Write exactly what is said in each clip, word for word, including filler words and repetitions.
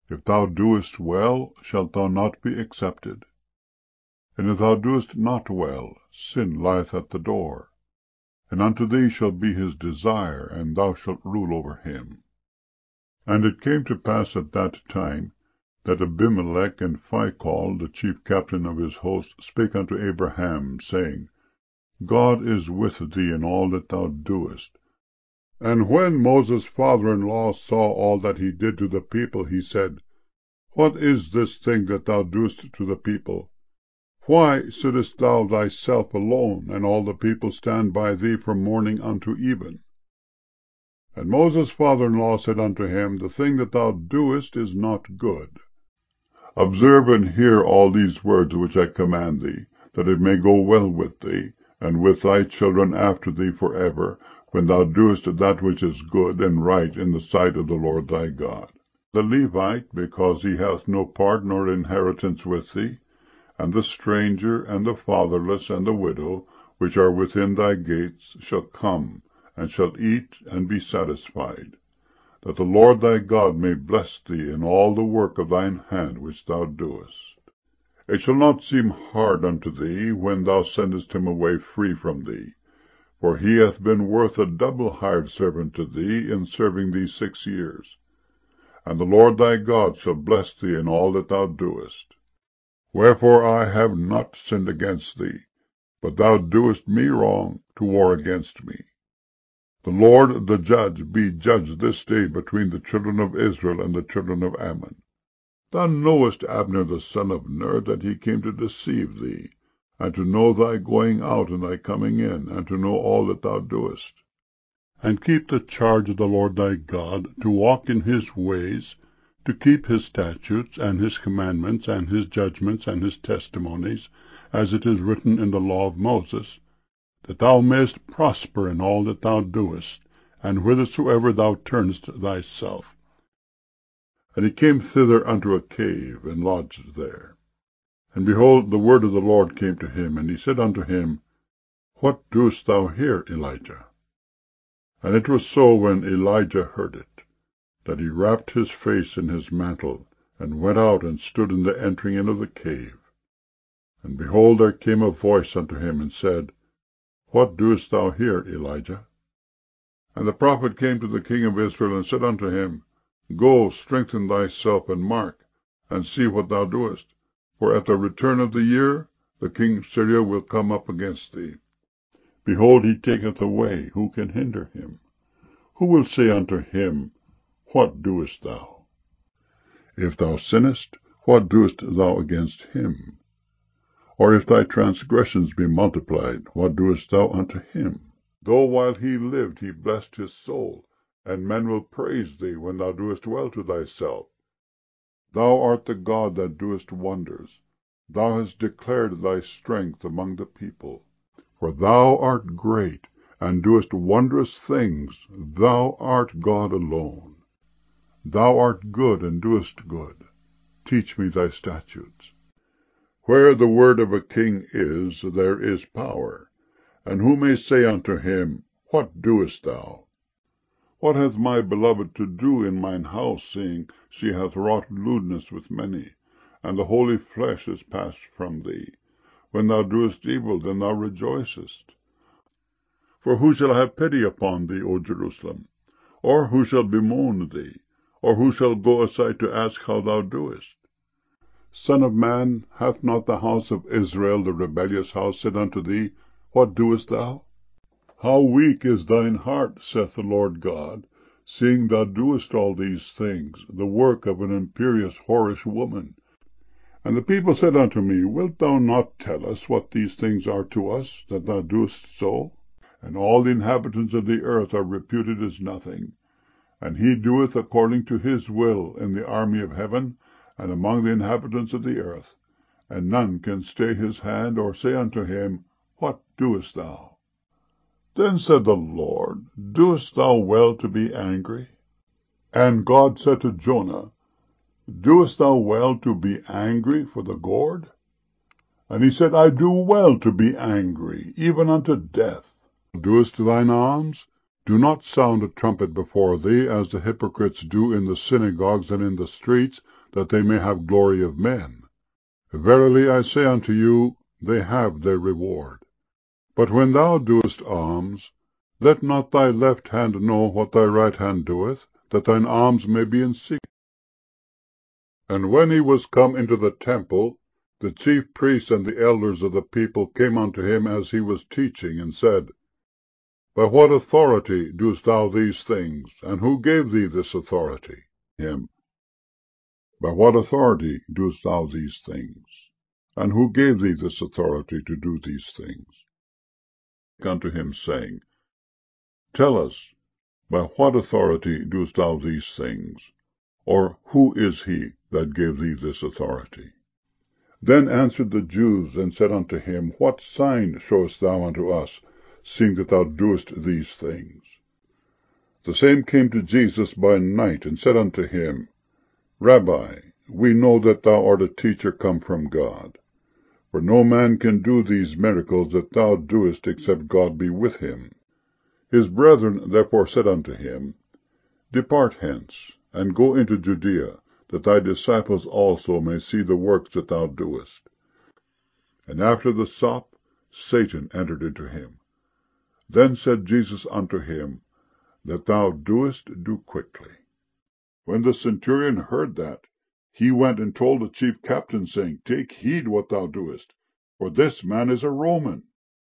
If thou doest well, shalt thou not be accepted? And if thou doest not well, sin lieth at the door, and unto thee shall be his desire, and thou shalt rule over him. And it came to pass at that time, that Abimelech and Phicol, the chief captain of his host, spake unto Abraham, saying, God is with thee in all that thou doest. And when Moses' father-in-law saw all that he did to the people, he said, What is this thing that thou doest to the people? Why sittest thou thyself alone, and all the people stand by thee from morning unto even? And Moses' father-in-law said unto him, The thing that thou doest is not good. Observe and hear all these words which I command thee, that it may go well with thee, and with thy children after thee for ever, when thou doest that which is good and right in the sight of the Lord thy God. The Levite, because he hath no part nor inheritance with thee, and the stranger, and the fatherless, and the widow, which are within thy gates, shall come, and shall eat, and be satisfied, that the Lord thy God may bless thee in all the work of thine hand which thou doest. It shall not seem hard unto thee, when thou sendest him away free from thee, for he hath been worth a double hired servant to thee, in serving thee six years. And the Lord thy God shall bless thee in all that thou doest. Wherefore I have not sinned against thee, but thou doest me wrong, to war against me. The Lord the judge be judge this day between the children of Israel and the children of Ammon. Thou knowest Abner the son of Ner, that he came to deceive thee, and to know thy going out and thy coming in, and to know all that thou doest. And keep the charge of the Lord thy God, to walk in his ways, to keep his statutes, and his commandments, and his judgments, and his testimonies, as it is written in the law of Moses, that thou mayest prosper in all that thou doest, and whithersoever thou turnest thyself. And he came thither unto a cave, and lodged there. And behold, the word of the Lord came to him, and he said unto him, What doest thou here, Elijah? And it was so, when Elijah heard it, that he wrapped his face in his mantle, and went out, and stood in the entering in of the cave. And behold, there came a voice unto him, and said, What doest thou here, Elijah? And the prophet came to the king of Israel, and said unto him, Go, strengthen thyself, and mark, and see what thou doest. For at the return of the year the king of Syria will come up against thee. Behold, he taketh away, who can hinder him? Who will say unto him, What doest thou? If thou sinnest, what doest thou against him? Or if thy transgressions be multiplied, what doest thou unto him? Though while he lived he blessed his soul, and men will praise thee when thou doest well to thyself. Thou art the God that doest wonders. Thou hast declared thy strength among the people. For thou art great, and doest wondrous things. Thou art God alone. Thou art good, and doest good. Teach me thy statutes. Where the word of a king is, there is power. And who may say unto him, What doest thou? What hath my beloved to do in mine house, seeing she hath wrought lewdness with many, and the holy flesh is passed from thee? When thou doest evil, then thou rejoicest. For who shall have pity upon thee, O Jerusalem? Or who shall bemoan thee? Or who shall go aside to ask how thou doest? Son of man, hath not the house of Israel, the rebellious house, said unto thee, What doest thou? How weak is thine heart, saith the Lord God, seeing thou doest all these things, the work of an imperious whorish woman. And the people said unto me, Wilt thou not tell us what these things are to us, that thou doest so? And all the inhabitants of the earth are reputed as nothing. And he doeth according to his will in the army of heaven, and among the inhabitants of the earth. And none can stay his hand, or say unto him, What doest thou? Then said the Lord, Doest thou well to be angry? And God said to Jonah, Doest thou well to be angry for the gourd? And he said, I do well to be angry, even unto death. Doest thine alms? Do not sound a trumpet before thee, as the hypocrites do in the synagogues and in the streets, that they may have glory of men. Verily I say unto you, they have their reward. But when thou doest alms, let not thy left hand know what thy right hand doeth, that thine alms may be in secret. And when he was come into the temple, the chief priests and the elders of the people came unto him as he was teaching, and said, By what authority doest thou these things? And who gave thee this authority? Him. By what authority doest thou these things? And who gave thee this authority to do these things? Unto him, saying, Tell us, by what authority doest thou these things? Or who is he that gave thee this authority? Then answered the Jews, and said unto him, What sign showest thou unto us, seeing that thou doest these things? The same came to Jesus by night, and said unto him, Rabbi, we know that thou art a teacher come from God. For no man can do these miracles that thou doest, except God be with him. His brethren therefore said unto him, Depart hence, and go into Judea, that thy disciples also may see the works that thou doest. And after the sop, Satan entered into him. Then said Jesus unto him, That thou doest, do quickly. When the centurion heard that, he went and told the chief captain, saying, Take heed what thou doest, for this man is a Roman.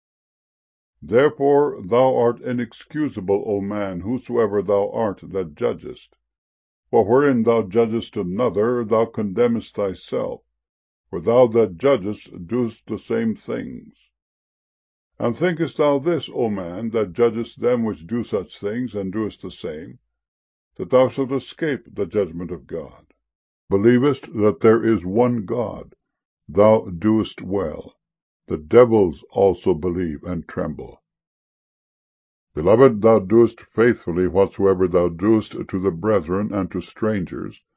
Therefore thou art inexcusable, O man, whosoever thou art that judgest. For wherein thou judgest another, thou condemnest thyself. For thou that judgest doest the same things. And thinkest thou this, O man, that judgest them which do such things, and doest the same, that thou shalt escape the judgment of God? Believest that there is one God? Thou doest well. The devils also believe and tremble. Beloved, thou doest faithfully whatsoever thou doest to the brethren and to strangers,